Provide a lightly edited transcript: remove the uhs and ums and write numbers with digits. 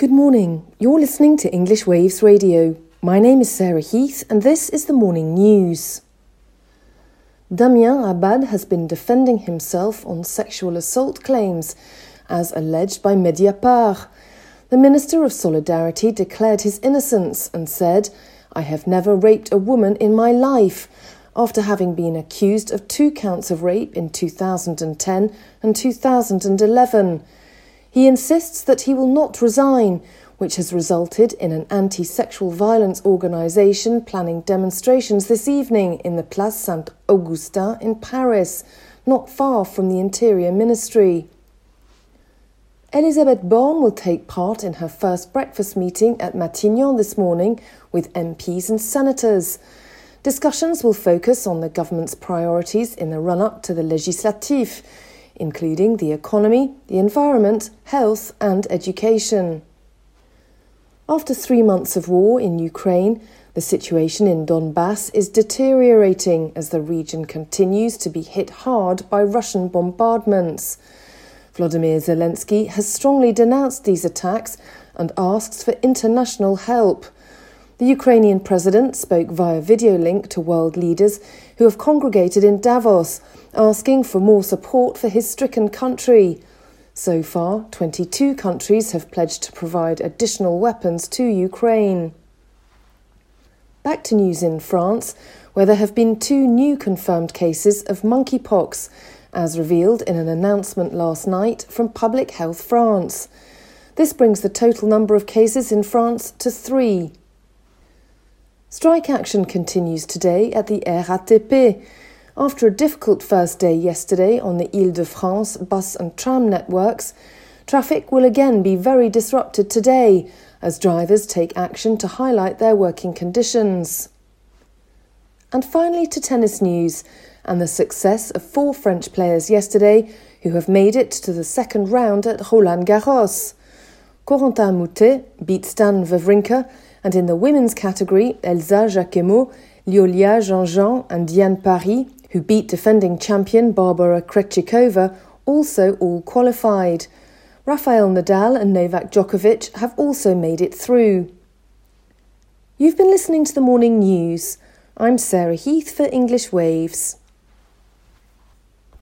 Good morning. You're listening to English Waves Radio. My name is Sarah Heath and this is the morning news. Damien Abad has been defending himself on sexual assault claims, as alleged by Mediapart. The Minister of Solidarity declared his innocence and said, "I have never raped a woman in my life," after having been accused of 2 counts of rape in 2010 and 2011. He insists that he will not resign, which has resulted in an anti-sexual violence organisation planning demonstrations this evening in the Place Saint-Augustin in Paris, not far from the Interior Ministry. Elisabeth Borne will take part in her first breakfast meeting at Matignon this morning with MPs and senators. Discussions will focus on the government's priorities in the run-up to the Législatif, including the economy, the environment, health and education. After 3 months of war in Ukraine, the situation in Donbass is deteriorating as the region continues to be hit hard by Russian bombardments. Volodymyr Zelensky has strongly denounced these attacks and asks for international help. The Ukrainian president spoke via video link to world leaders who have congregated in Davos, asking for more support for his stricken country. So far, 22 countries have pledged to provide additional weapons to Ukraine. Back to news in France, where there have been 2 new confirmed cases of monkeypox, as revealed in an announcement last night from Public Health France. This brings the total number of cases in France to 3. Strike action continues today at the RATP. After a difficult first day yesterday on the Île-de-France bus and tram networks, traffic will again be very disrupted today as drivers take action to highlight their working conditions. And finally to tennis news and the success of 4 French players yesterday who have made it to the second round at Roland Garros. Corentin Moutet beat Stan Wawrinka, and in the women's category, Elsa Jacquemot, Lyolia Jean-Jean and Diane Paris, who beat defending champion Barbara Krejcikova, also all qualified. Rafael Nadal and Novak Djokovic have also made it through. You've been listening to the morning news. I'm Sarah Heath for English Waves.